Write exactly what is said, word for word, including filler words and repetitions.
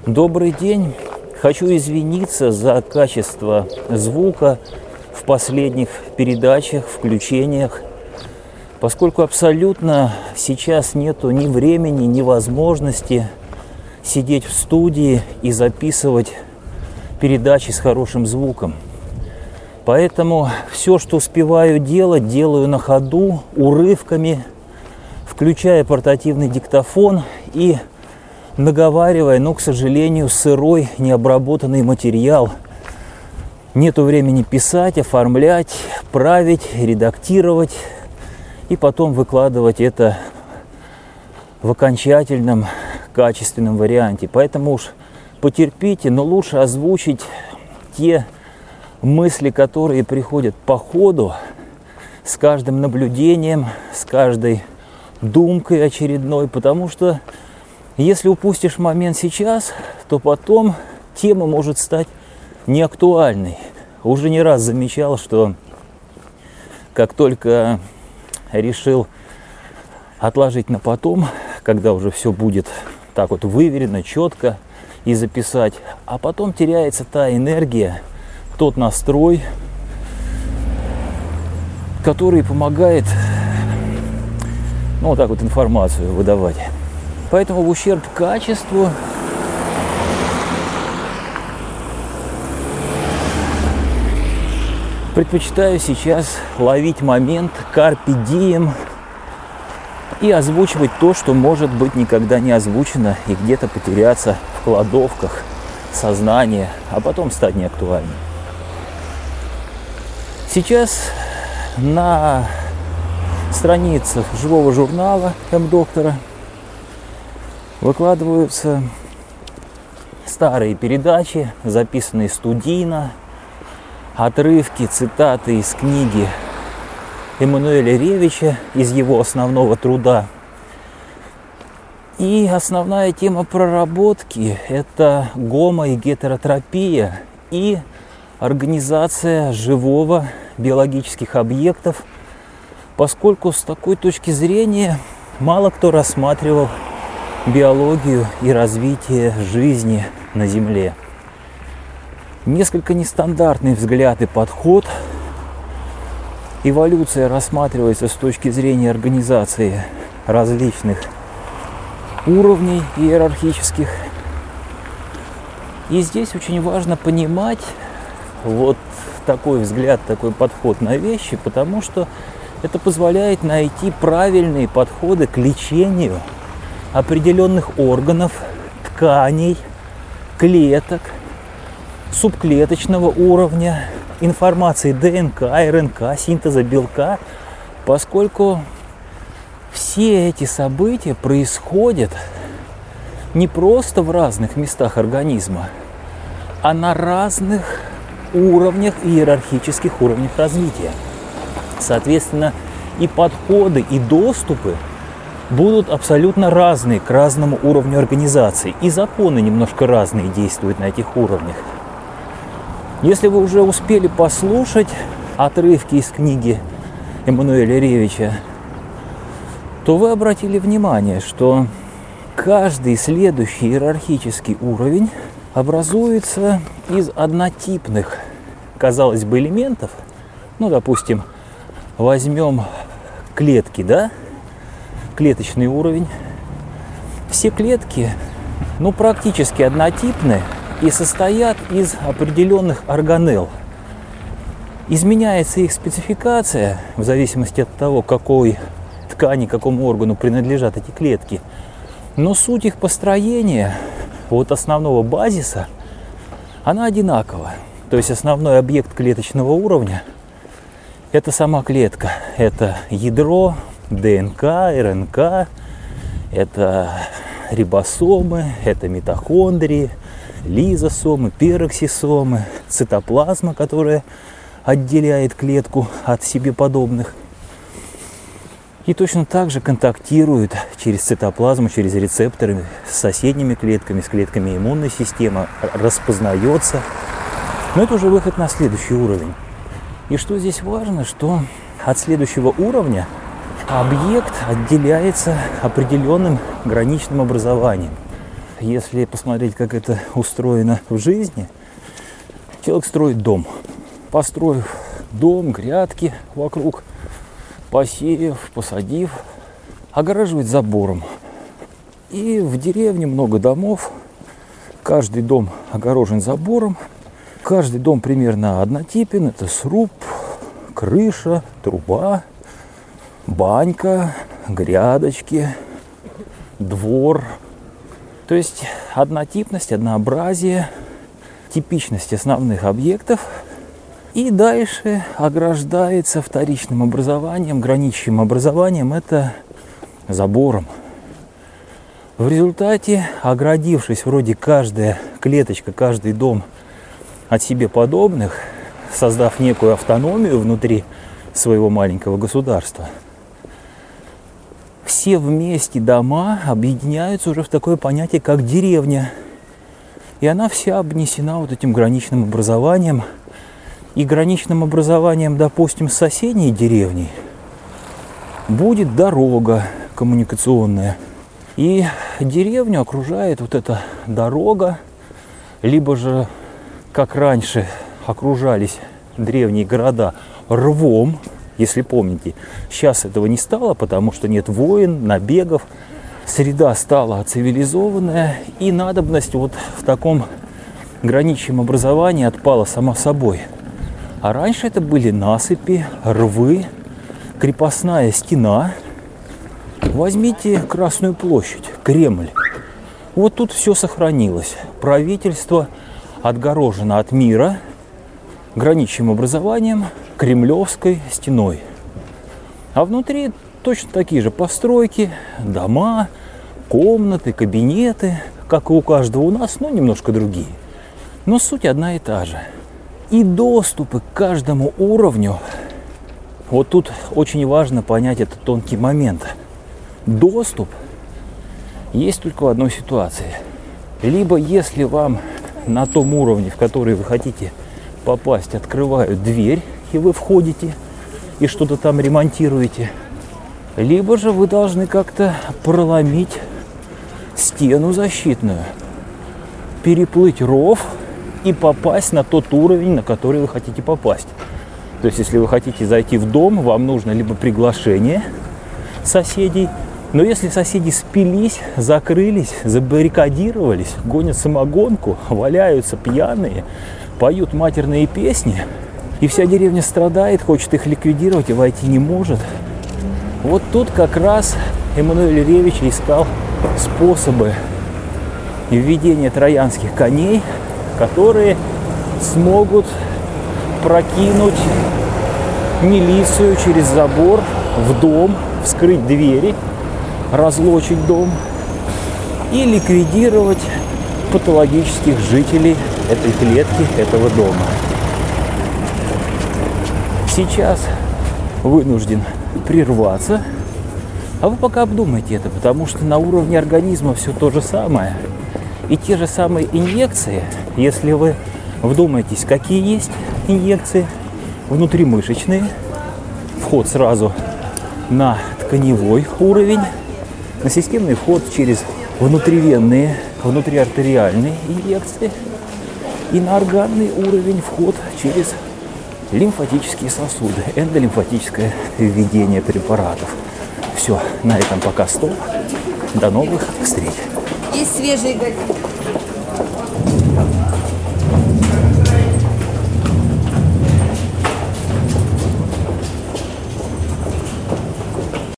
Добрый день. Хочу извиниться за качество звука в последних передачах, включениях, поскольку абсолютно сейчас нету ни времени, ни возможности сидеть в студии и записывать передачи с хорошим звуком. Поэтому все, что успеваю делать, делаю на ходу, урывками, включая портативный диктофон и наговаривая, но, к сожалению, сырой, необработанный материал. Нету времени писать, оформлять, править, редактировать и потом выкладывать это в окончательном качественном варианте. Поэтому уж потерпите, но лучше озвучить те мысли, которые приходят по ходу, с каждым наблюдением, с каждой думкой очередной, потому что если упустишь момент сейчас, то потом тема может стать неактуальной. Уже не раз замечал, что как только решил отложить на потом, когда уже все будет так вот выверено, четко и записать, а потом теряется та энергия, тот настрой, который помогает, ну, вот так вот информацию выдавать. Поэтому в ущерб качеству предпочитаю сейчас ловить момент, карпе дием, и озвучивать то, что, может быть, никогда не озвучено и где-то потеряться в кладовках сознания, а потом стать неактуальным. Сейчас на страницах живого журнала М-доктора выкладываются старые передачи, записанные студийно, отрывки, цитаты из книги Эммануэля Ревича, из его основного труда. И основная тема проработки – это гомо- и гетеротропия и организация живого биологических объектов, поскольку с такой точки зрения мало кто рассматривал биологию и развитие жизни на Земле. Несколько нестандартный взгляд и подход. Эволюция рассматривается с точки зрения организации различных уровней иерархических. И здесь очень важно понимать вот такой взгляд, такой подход на вещи, потому что это позволяет найти правильные подходы к лечению определенных органов, тканей, клеток, субклеточного уровня, информации ДНК, РНК, синтеза белка, поскольку все эти события происходят не просто в разных местах организма, а на разных уровнях, иерархических уровнях развития. Соответственно, и подходы, и доступы будут абсолютно разные к разному уровню организации. И законы немножко разные действуют на этих уровнях. Если вы уже успели послушать отрывки из книги Эммануэля Ревича, то вы обратили внимание, что каждый следующий иерархический уровень образуется из однотипных, казалось бы, элементов. Ну, допустим, возьмем клетки, да? Клеточный уровень. Все клетки, ну, практически однотипны и состоят из определенных органелл. Изменяется их спецификация в зависимости от того, какой ткани, какому органу принадлежат эти клетки. Но суть их построения, вот основного базиса, она одинакова. То есть основной объект клеточного уровня – это сама клетка. Это ядро, ДНК, РНК, это рибосомы, это митохондрии, лизосомы, пероксисомы, цитоплазма, которая отделяет клетку от себе подобных. И точно так же контактирует через цитоплазму, через рецепторы с соседними клетками, с клетками иммунной системы, распознается. Но это уже выход на следующий уровень. И что здесь важно, что от следующего уровня объект отделяется определенным граничным образованием. если посмотреть, как это устроено в жизни, человек строит дом. Построив дом, грядки вокруг, посеяв, посадив, огораживает забором. И в деревне много домов, каждый дом огорожен забором, каждый дом примерно однотипен, это сруб, крыша, труба, банька, грядочки, двор. То есть однотипность, однообразие, типичность основных объектов. И дальше ограждается вторичным образованием, граничащим образованием, это забором. В результате, оградившись вроде каждая клеточка, каждый дом от себе подобных, создав некую автономию внутри своего маленького государства, все вместе дома объединяются уже в такое понятие, как деревня. И она вся обнесена вот этим граничным образованием. И граничным образованием, допустим, с соседней деревней будет дорога коммуникационная. И деревню окружает вот эта дорога, либо же, как раньше окружались древние города, рвом, если помните. Сейчас этого не стало, потому что нет войн, набегов, среда стала цивилизованная, и надобность вот в таком граничном образовании отпала сама собой. А раньше это были насыпи, рвы, крепостная стена. Возьмите Красную площадь, Кремль. Вот тут все сохранилось. Правительство отгорожено от мира граничным образованием, Кремлевской стеной. А внутри точно такие же постройки, дома, комнаты, кабинеты, как и у каждого у нас, но немножко другие. Но суть одна и та же. И доступы к каждому уровню, вот тут очень важно понять этот тонкий момент. Доступ есть только в одной ситуации. Либо если вам на том уровне, в который вы хотите попасть, открывают дверь, и вы входите, и что-то там ремонтируете, либо же вы должны как-то проломить стену защитную, переплыть ров и попасть на тот уровень, на который вы хотите попасть. То есть, если вы хотите зайти в дом, вам нужно либо приглашение соседей, но если соседи спились, закрылись, забаррикадировались, гонят самогонку, валяются пьяные, поют матерные песни, и вся деревня страдает, хочет их ликвидировать и войти не может, вот тут как раз Эммануэль Ревич искал способы введения троянских коней, которые смогут прокинуть милицию через забор в дом, вскрыть двери, разлочить дом и ликвидировать патологических жителей этой клетки, этого дома. Сейчас вынужден прерваться, а вы пока обдумайте это, потому что на уровне организма все то же самое. И те же самые инъекции, если вы вдумаетесь, какие есть инъекции, внутримышечные, вход сразу на тканевой уровень, на системный вход через внутривенные, внутриартериальные инъекции и на органный уровень вход через лимфатические сосуды, эндолимфатическое введение препаратов. Все, на этом пока стоп. До новых встреч. Есть свежие газеты.